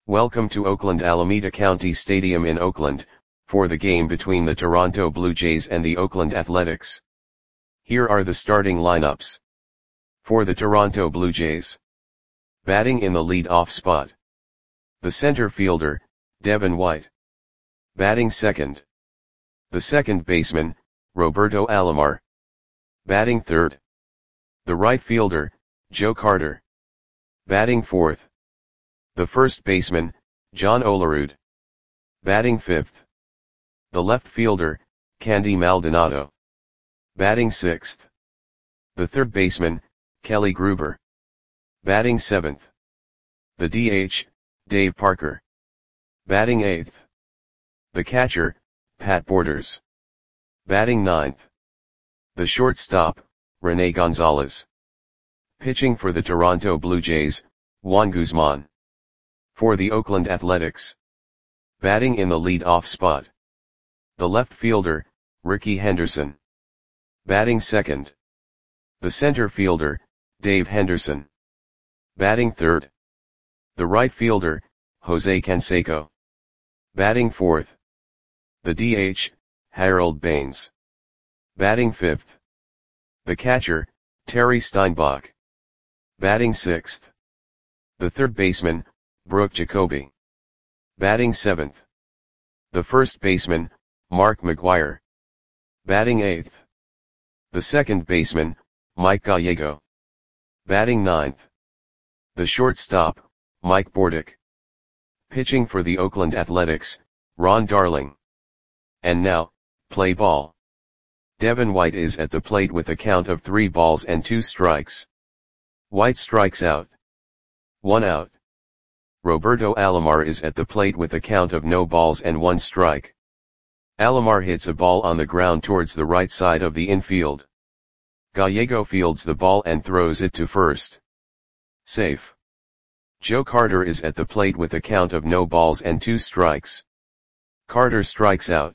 Welcome to Oakland Alameda County Stadium in Oakland, for the game between the Toronto Blue Jays and the Oakland Athletics. Here are the starting lineups. For the Toronto Blue Jays. Batting in the lead-off spot. The center fielder, Devin White. Batting second. The second baseman, Roberto Alomar. Batting third. The right fielder, Joe Carter. Batting fourth. The first baseman, John Olerud. Batting fifth. The left fielder, Candy Maldonado. Batting sixth. The third baseman, Kelly Gruber. Batting seventh. The DH, Dave Parker. Batting eighth. The catcher, Pat Borders. Batting ninth. The shortstop, Rene Gonzalez. Pitching for the Toronto Blue Jays, Juan Guzman. For the Oakland Athletics. Batting in the lead-off spot. The left fielder, Rickey Henderson. Batting second. The center fielder, Dave Henderson. Batting third. The right fielder, Jose Canseco. Batting fourth. The DH, Harold Baines. Batting fifth. The catcher, Terry Steinbach. Batting sixth. The third baseman, Brooke Jacoby. Batting seventh. The first baseman, Mark McGwire. Batting eighth. The second baseman, Mike Gallego. Batting ninth. The shortstop, Mike Bordick. Pitching for the Oakland Athletics, Ron Darling. And now, play ball. Devin White is at the plate with a count of 3 balls and 2 strikes. White strikes out. 1 out. Roberto Alomar is at the plate with a count of no balls and 1 strike. Alomar hits a ball on the ground towards the right side of the infield. Gallego fields the ball and throws it to first. Safe. Joe Carter is at the plate with a count of no balls and 2 strikes. Carter strikes out.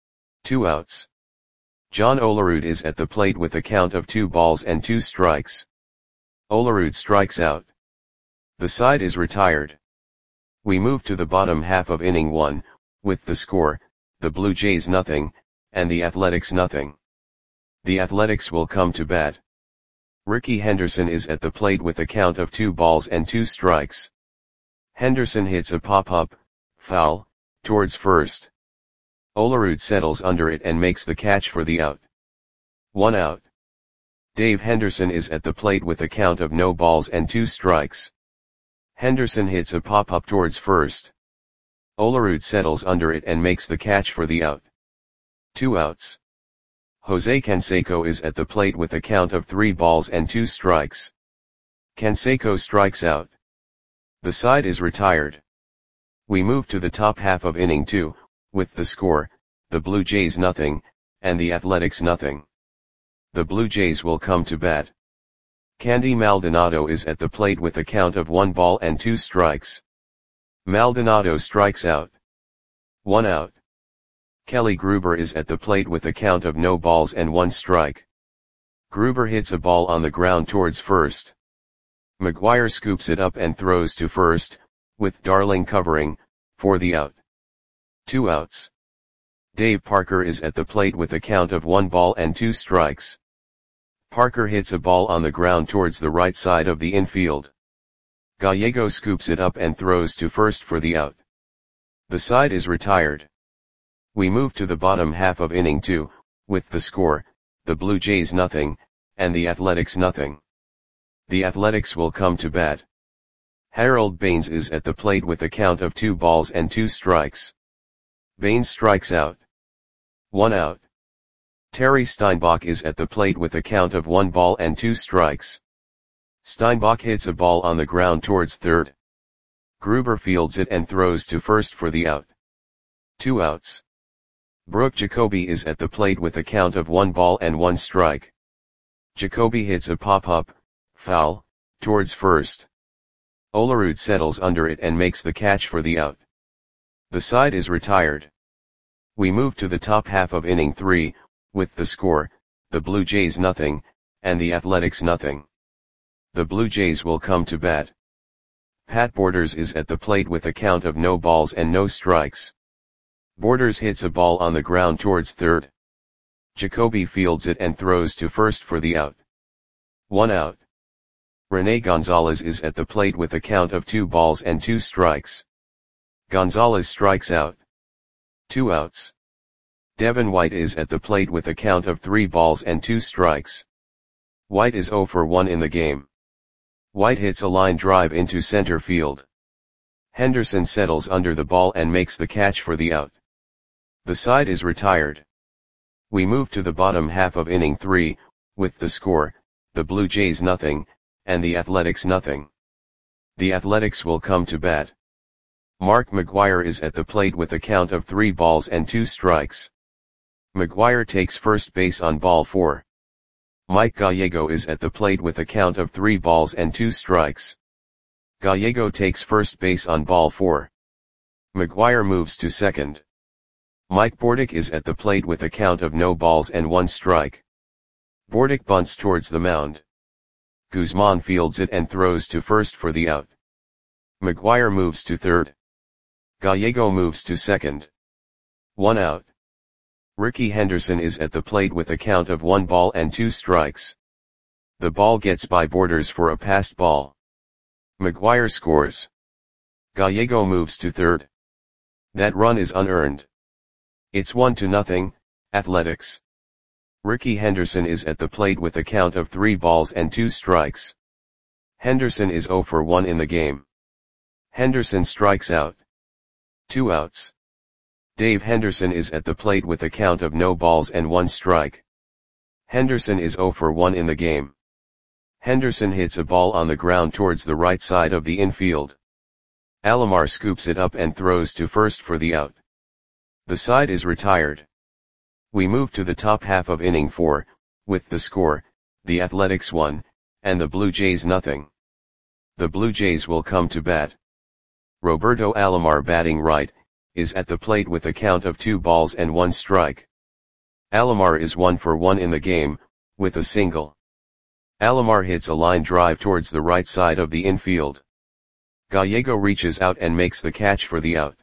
2 outs. John Olerud is at the plate with a count of 2 balls and 2 strikes. Olerud strikes out. The side is retired. We move to the bottom half of inning 1, with the score, the Blue Jays 0, and the Athletics 0. The Athletics will come to bat. Rickey Henderson is at the plate with a count of 2 balls and 2 strikes. Henderson hits a pop-up, foul, towards first. Olerud settles under it and makes the catch for the out. 1 out. Dave Henderson is at the plate with a count of no balls and 2 strikes. Henderson hits a pop-up towards first. Olerud settles under it and makes the catch for the out. 2 outs. Jose Canseco is at the plate with a count of 3 balls and 2 strikes. Canseco strikes out. The side is retired. We move to the top half of inning 2, with the score, the Blue Jays 0, and the Athletics 0. The Blue Jays will come to bat. Candy Maldonado is at the plate with a count of 1 ball and 2 strikes. Maldonado strikes out. 1 out. Kelly Gruber is at the plate with a count of no balls and 1 strike. Gruber hits a ball on the ground towards first. McGwire scoops it up and throws to first, with Darling covering, for the out. 2 outs. Dave Parker is at the plate with a count of 1 ball and 2 strikes. Parker hits a ball on the ground towards the right side of the infield. Gallego scoops it up and throws to first for the out. The side is retired. We move to the bottom half of inning 2, with the score, the Blue Jays 0, and the Athletics 0. The Athletics will come to bat. Harold Baines is at the plate with a count of 2 balls and 2 strikes. Baines strikes out. 1 out. Terry Steinbach is at the plate with a count of 1 ball and 2 strikes. Steinbach hits a ball on the ground towards third. Gruber fields it and throws to first for the out. 2 outs. Brooke Jacoby is at the plate with a count of 1 ball and 1 strike. Jacoby hits a pop-up, foul, towards first. Olerud settles under it and makes the catch for the out. The side is retired. We move to the top half of inning 3, with the score, the Blue Jays 0, and the Athletics 0. The Blue Jays will come to bat. Pat Borders is at the plate with a count of no balls and no strikes. Borders hits a ball on the ground towards third. Jacoby fields it and throws to first for the out. 1 out. Rene Gonzalez is at the plate with a count of 2 balls and 2 strikes. Gonzalez strikes out. 2 outs. Devin White is at the plate with a count of 3 balls and 2 strikes. White is 0 for 1 in the game. White hits a line drive into center field. Henderson settles under the ball and makes the catch for the out. The side is retired. We move to the bottom half of inning 3, with the score, the Blue Jays nothing, and the Athletics nothing. The Athletics will come to bat. Mark McGwire is at the plate with a count of 3 balls and 2 strikes. McGwire takes first base on ball 4. Mike Gallego is at the plate with a count of 3 balls and 2 strikes. Gallego takes first base on ball 4. McGwire moves to second. Mike Bordick is at the plate with a count of no balls and 1 strike. Bordick bunts towards the mound. Guzman fields it and throws to first for the out. McGwire moves to third. Gallego moves to second. 1 out. Ricky Henderson is at the plate with a count of 1 ball and 2 strikes. The ball gets by Borders for a passed ball. McGwire scores. Gallego moves to third. That run is unearned. It's 1-0, Athletics. Ricky Henderson is at the plate with a count of 3 balls and 2 strikes. Henderson is 0 for 1 in the game. Henderson strikes out. 2 outs. Dave Henderson is at the plate with a count of no balls and 1 strike. Henderson is 0 for 1 in the game. Henderson hits a ball on the ground towards the right side of the infield. Alomar scoops it up and throws to first for the out. The side is retired. We move to the top half of inning 4, with the score, the Athletics 1, and the Blue Jays nothing. The Blue Jays will come to bat. Roberto Alomar, batting right, is at the plate with a count of 2 balls and 1 strike. Alomar is 1 for 1 in the game, with a single. Alomar hits a line drive towards the right side of the infield. Gallego reaches out and makes the catch for the out.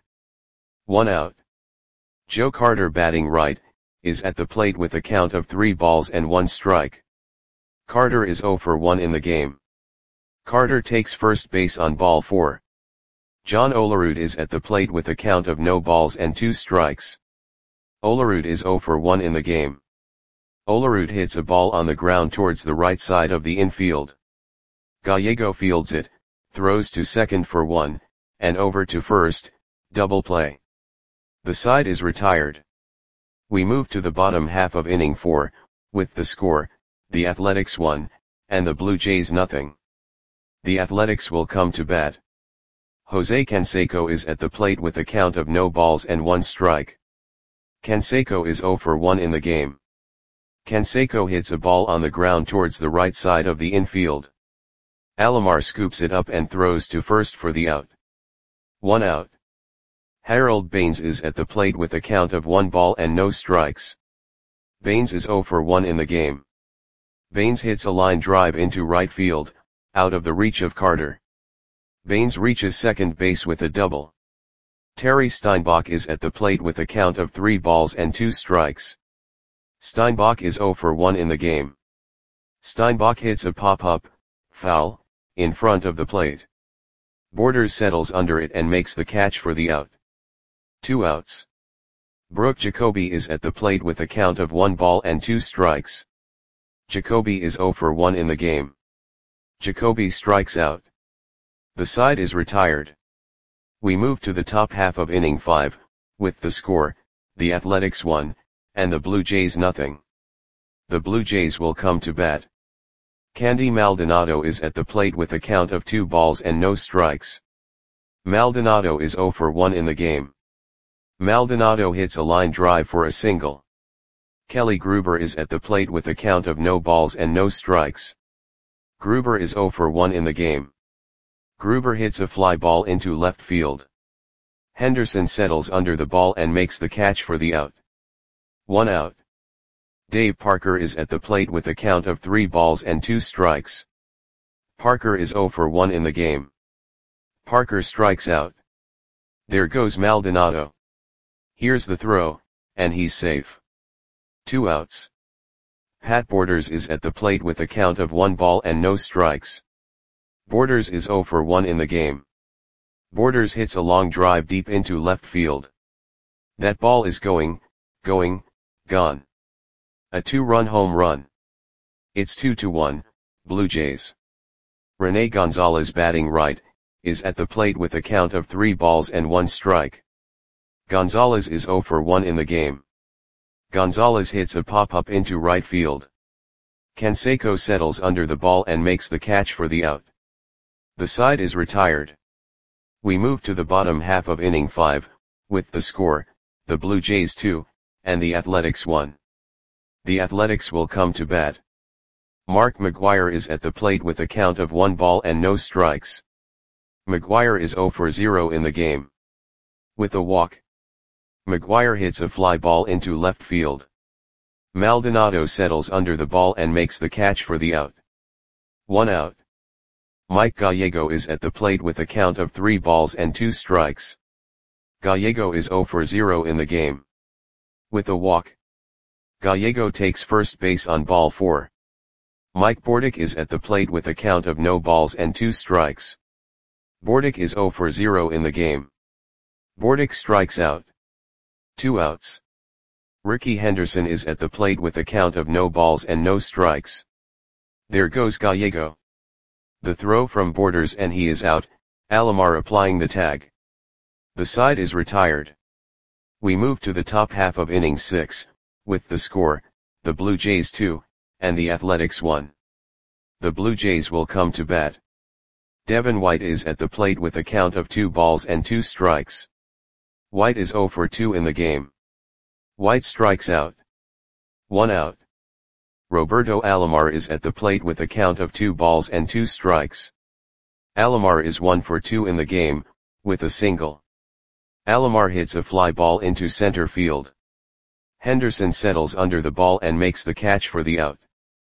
1 out. Joe Carter, batting right, is at the plate with a count of 3 balls and 1 strike. Carter is 0 for 1 in the game. Carter takes first base on ball 4. John Olerud is at the plate with a count of no balls and 2 strikes. Olerud is 0 for 1 in the game. Olerud hits a ball on the ground towards the right side of the infield. Gallego fields it, throws to second for 1, and over to first, double play. The side is retired. We move to the bottom half of inning 4, with the score, the Athletics 1, and the Blue Jays nothing. The Athletics will come to bat. Jose Canseco is at the plate with a count of no balls and 1 strike. Canseco is 0 for 1 in the game. Canseco hits a ball on the ground towards the right side of the infield. Alomar scoops it up and throws to first for the out. 1 out. Harold Baines is at the plate with a count of 1 ball and no strikes. Baines is 0 for 1 in the game. Baines hits a line drive into right field, out of the reach of Carter. Baines reaches second base with a double. Terry Steinbach is at the plate with a count of 3 balls and 2 strikes. Steinbach is 0 for 1 in the game. Steinbach hits a pop-up, foul, in front of the plate. Borders settles under it and makes the catch for the out. 2 outs. Brooke Jacoby is at the plate with a count of 1 ball and 2 strikes. Jacoby is 0 for 1 in the game. Jacoby strikes out. The side is retired. We move to the top half of inning 5, with the score, the Athletics 1, and the Blue Jays nothing. The Blue Jays will come to bat. Candy Maldonado is at the plate with a count of 2 balls and no strikes. Maldonado is 0 for 1 in the game. Maldonado hits a line drive for a single. Kelly Gruber is at the plate with a count of no balls and no strikes. Gruber is 0 for 1 in the game. Gruber hits a fly ball into left field. Henderson settles under the ball and makes the catch for the out. 1 out. Dave Parker is at the plate with a count of 3 balls and 2 strikes. Parker is 0 for 1 in the game. Parker strikes out. There goes Maldonado. Here's the throw, and he's safe. 2 outs. Pat Borders is at the plate with a count of 1 ball and no strikes. Borders is 0 for 1 in the game. Borders hits a long drive deep into left field. That ball is going, gone. A 2-run home run. It's 2-1, Blue Jays. Rene Gonzalez, batting right, is at the plate with a count of 3 balls and 1 strike. Gonzalez is 0 for 1 in the game. Gonzalez hits a pop-up into right field. Canseco settles under the ball and makes the catch for the out. The side is retired. We move to the bottom half of inning 5, with the score, the Blue Jays 2, and the Athletics 1. The Athletics will come to bat. Mark McGwire is at the plate with a count of 1 ball and no strikes. McGwire is 0 for 0 in the game. With a walk, McGwire hits a fly ball into left field. Maldonado settles under the ball and makes the catch for the out. 1 out. Mike Gallego is at the plate with a count of 3 balls and 2 strikes. Gallego is 0 for 0 in the game. With a walk, Gallego takes first base on ball 4. Mike Bordick is at the plate with a count of no balls and 2 strikes. Bordick is 0 for 0 in the game. Bordick strikes out. 2 outs. Ricky Henderson is at the plate with a count of no balls and no strikes. There goes Gallego. The throw from Borders and he is out, Alomar applying the tag. The side is retired. We move to the top half of inning 6, with the score, the Blue Jays 2, and the Athletics 1. The Blue Jays will come to bat. Devin White is at the plate with a count of 2 balls and 2 strikes. White is 0 for 2 in the game. White strikes out. 1 out. Roberto Alomar is at the plate with a count of 2 balls and 2 strikes. Alomar is 1 for 2 in the game, with a single. Alomar hits a fly ball into center field. Henderson settles under the ball and makes the catch for the out.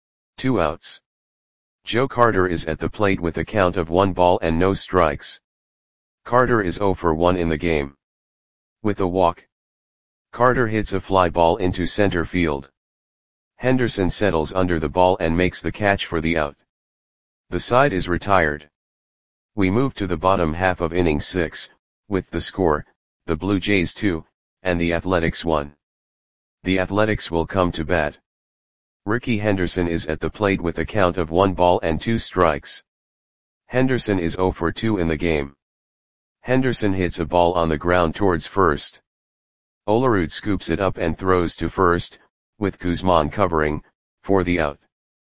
2 outs. Joe Carter is at the plate with a count of 1 ball and no strikes. Carter is 0 for 1 in the game. With a walk, Carter hits a fly ball into center field. Henderson settles under the ball and makes the catch for the out. The side is retired. We move to the bottom half of inning 6, with the score, the Blue Jays 2, and the Athletics 1. The Athletics will come to bat. Ricky Henderson is at the plate with a count of 1 ball and 2 strikes. Henderson is 0 for 2 in the game. Henderson hits a ball on the ground towards first. Olerud scoops it up and throws to first, with Guzman covering, for the out.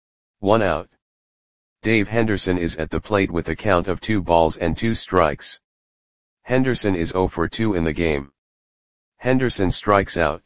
1 out. Dave Henderson is at the plate with a count of 2 balls and 2 strikes. Henderson is 0 for 2 in the game. Henderson strikes out.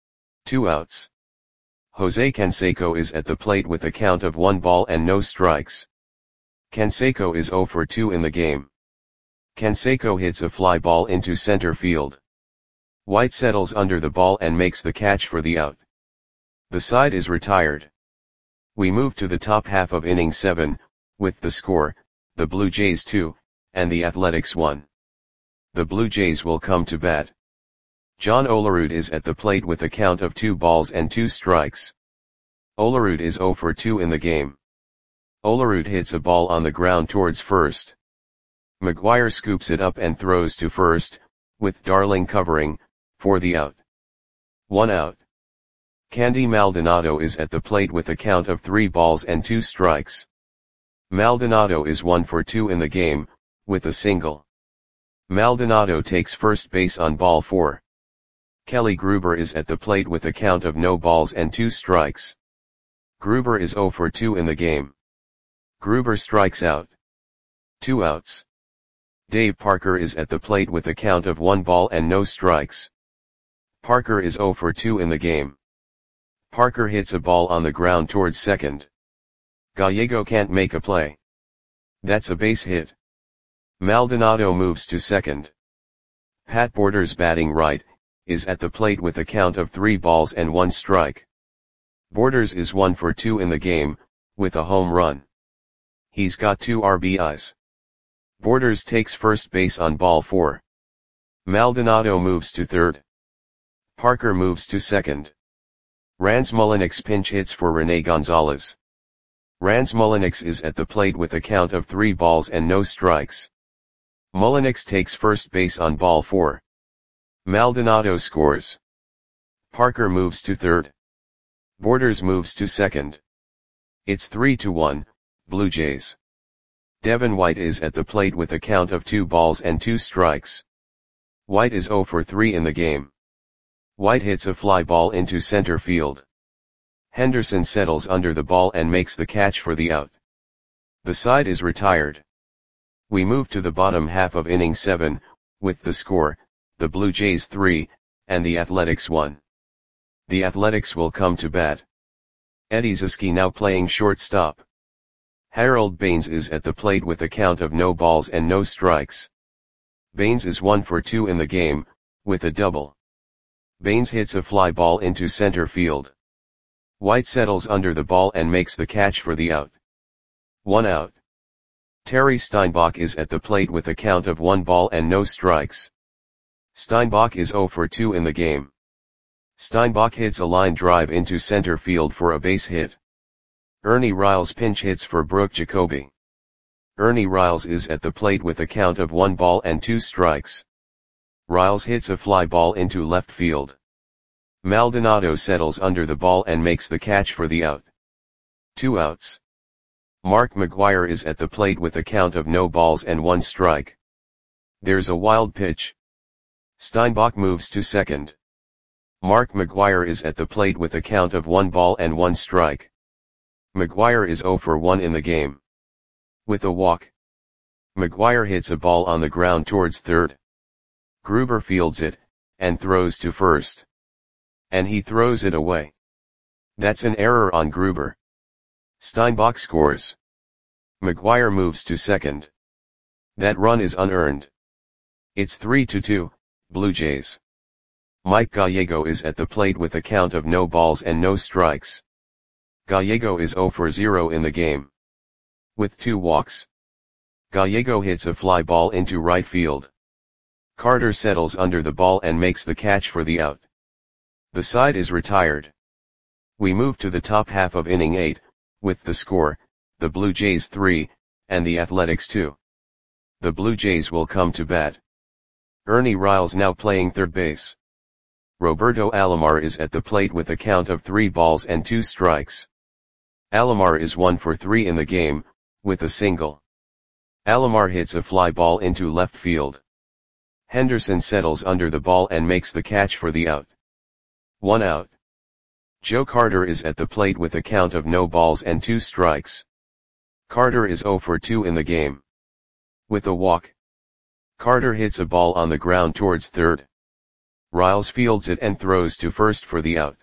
2 outs. Jose Canseco is at the plate with a count of 1 ball and no strikes. Canseco is 0 for 2 in the game. Canseco hits a fly ball into center field. White settles under the ball and makes the catch for the out. The side is retired. We move to the top half of inning 7, with the score, the Blue Jays 2, and the Athletics 1. The Blue Jays will come to bat. John Olerud is at the plate with a count of 2 balls and 2 strikes. Olerud is 0 for 2 in the game. Olerud hits a ball on the ground towards first. McGwire scoops it up and throws to first, with Darling covering, for the out. 1 out. Candy Maldonado is at the plate with a count of 3 balls and 2 strikes. Maldonado is 1 for 2 in the game, with a single. Maldonado takes first base on ball 4. Kelly Gruber is at the plate with a count of no balls and 2 strikes. Gruber is 0 for 2 in the game. Gruber strikes out. 2 outs. Dave Parker is at the plate with a count of 1 ball and no strikes. Parker is 0 for 2 in the game. Parker hits a ball on the ground towards second. Gallego can't make a play. That's a base hit. Maldonado moves to second. Pat Borders, batting right, is at the plate with a count of 3 balls and 1 strike. Borders is 1 for 2 in the game, with a home run. He's got 2 RBIs. Borders takes first base on ball 4. Maldonado moves to third. Parker moves to second. Rans Mulliniks pinch hits for Rene Gonzalez. Rans Mulliniks is at the plate with a count of 3 balls and no strikes. Mulliniks takes first base on ball 4. Maldonado scores. Parker moves to third. Borders moves to second. It's 3-1, Blue Jays. Devin White is at the plate with a count of 2 balls and 2 strikes. White is 0 for 3 in the game. White hits a fly ball into center field. Henderson settles under the ball and makes the catch for the out. The side is retired. We move to the bottom half of inning 7, with the score, the Blue Jays 3, and the Athletics 1. The Athletics will come to bat. Eddie Zieske now playing shortstop. Harold Baines is at the plate with a count of no balls and no strikes. Baines is 1 for 2 in the game, with a double. Baines hits a fly ball into center field. White settles under the ball and makes the catch for the out. 1 out. Terry Steinbach is at the plate with a count of 1 ball and no strikes. Steinbach is 0 for 2 in the game. Steinbach hits a line drive into center field for a base hit. Ernie Riles pinch hits for Brooke Jacoby. Ernie Riles is at the plate with a count of 1 ball and 2 strikes. Riles hits a fly ball into left field. Maldonado settles under the ball and makes the catch for the out. 2 outs. Mark McGwire is at the plate with a count of no balls and 1 strike. There's a wild pitch. Steinbach moves to second. Mark McGwire is at the plate with a count of 1 ball and 1 strike. McGwire is 0 for 1 in the game. With a walk, McGwire hits a ball on the ground towards third. Gruber fields it, and throws to first. And he throws it away. That's an error on Gruber. Steinbach scores. McGwire moves to second. That run is unearned. It's 3-2, Blue Jays. Mike Gallego is at the plate with a count of no balls and no strikes. Gallego is 0 for 0 in the game. With 2 walks. Gallego hits a fly ball into right field. Carter settles under the ball and makes the catch for the out. The side is retired. We move to the top half of inning 8, with the score, the Blue Jays 3, and the Athletics 2. The Blue Jays will come to bat. Ernie Riles now playing third base. Roberto Alomar is at the plate with a count of 3 balls and 2 strikes. Alomar is 1 for 3 in the game, with a single. Alomar hits a fly ball into left field. Henderson settles under the ball and makes the catch for the out. 1 out. Joe Carter is at the plate with a count of no balls and 2 strikes. Carter is 0 for 2 in the game. With a walk, Carter hits a ball on the ground towards third. Riles fields it and throws to first for the out.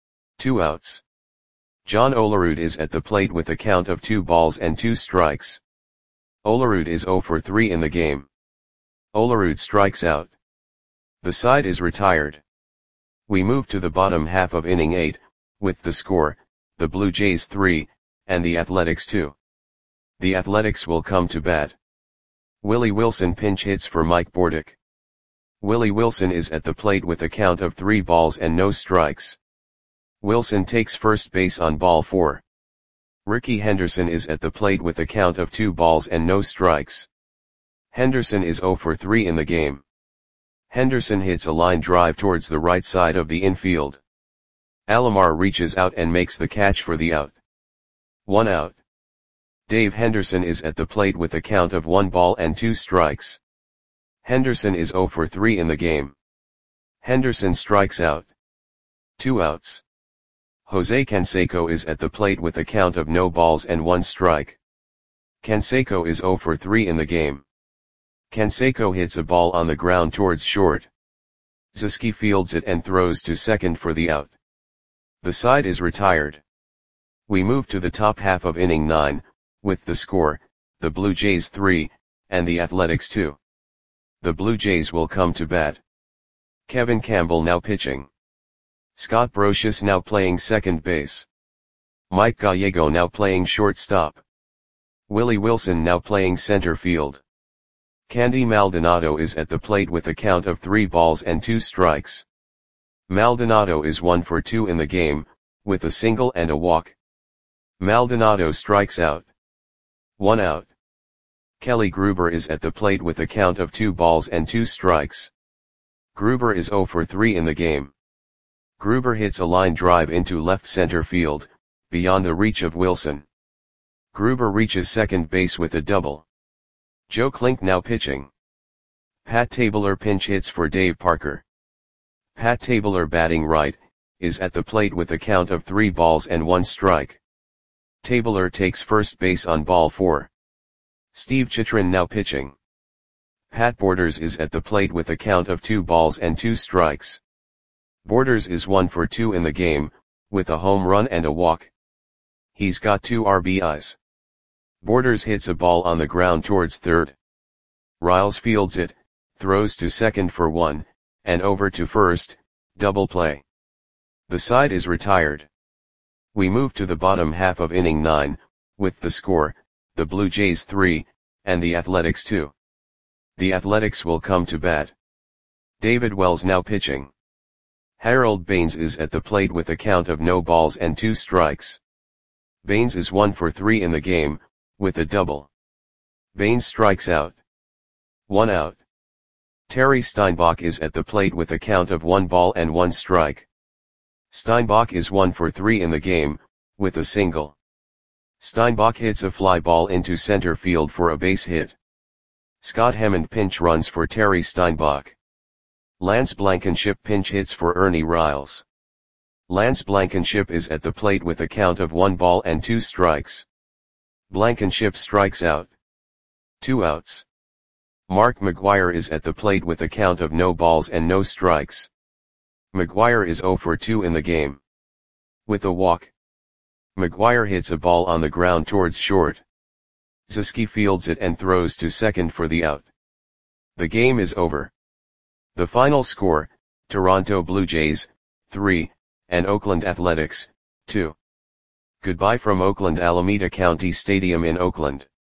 2 outs. John Olerud is at the plate with a count of 2 balls and 2 strikes. Olerud is 0 for 3 in the game. Olerud strikes out. The side is retired. We move to the bottom half of inning 8, with the score, the Blue Jays 3, and the Athletics 2. The Athletics will come to bat. Willie Wilson pinch hits for Mike Bordick. Willie Wilson is at the plate with a count of 3 balls and no strikes. Wilson takes first base on ball 4. Ricky Henderson is at the plate with a count of 2 balls and no strikes. Henderson is 0 for 3 in the game. Henderson hits a line drive towards the right side of the infield. Alomar reaches out and makes the catch for the out. 1 out. Dave Henderson is at the plate with a count of 1 ball and 2 strikes. Henderson is 0 for 3 in the game. Henderson strikes out. 2 outs. Jose Canseco is at the plate with a count of no balls and 1 strike. Canseco is 0 for 3 in the game. Canseco hits a ball on the ground towards short. Zieske fields it and throws to second for the out. The side is retired. We move to the top half of inning 9, with the score, the Blue Jays 3, and the Athletics 2. The Blue Jays will come to bat. Kevin Campbell now pitching. Scott Brocious now playing second base. Mike Gallego now playing shortstop. Willie Wilson now playing center field. Candy Maldonado is at the plate with a count of 3 balls and 2 strikes. Maldonado is 1 for 2 in the game, with a single and a walk. Maldonado strikes out. 1 out. Kelly Gruber is at the plate with a count of 2 balls and 2 strikes. Gruber is 0 for 3 in the game. Gruber hits a line drive into left center field, beyond the reach of Wilson. Gruber reaches second base with a double. Joe Klink now pitching. Pat Tabler pinch hits for Dave Parker. Pat Tabler batting right, is at the plate with a count of 3 balls and 1 strike. Tabler takes first base on ball 4. Steve Chitrin now pitching. Pat Borders is at the plate with a count of 2 balls and 2 strikes. Borders is 1 for 2 in the game, with a home run and a walk. He's got 2 RBIs. Borders hits a ball on the ground towards third. Riles fields it, throws to second for 1, and over to first, double play. The side is retired. We move to the bottom half of inning 9, with the score, the Blue Jays 3, and the Athletics 2. The Athletics will come to bat. David Wells now pitching. Harold Baines is at the plate with a count of no balls and 2 strikes. Baines is 1 for 3 in the game, with a double. Baines strikes out. 1 out. Terry Steinbach is at the plate with a count of 1 ball and 1 strike. Steinbach is 1 for 3 in the game, with a single. Steinbach hits a fly ball into center field for a base hit. Scott Hammond pinch runs for Terry Steinbach. Lance Blankenship pinch hits for Ernie Riles. Lance Blankenship is at the plate with a count of 1 ball and 2 strikes. Blankenship strikes out. 2 outs. Mark McGwire is at the plate with a count of no balls and no strikes. McGwire is 0 for 2 in the game. With a walk. McGwire hits a ball on the ground towards short. Zieske fields it and throws to second for the out. The game is over. The final score, Toronto Blue Jays, 3, and Oakland Athletics, 2. Goodbye from Oakland Alameda County Stadium in Oakland.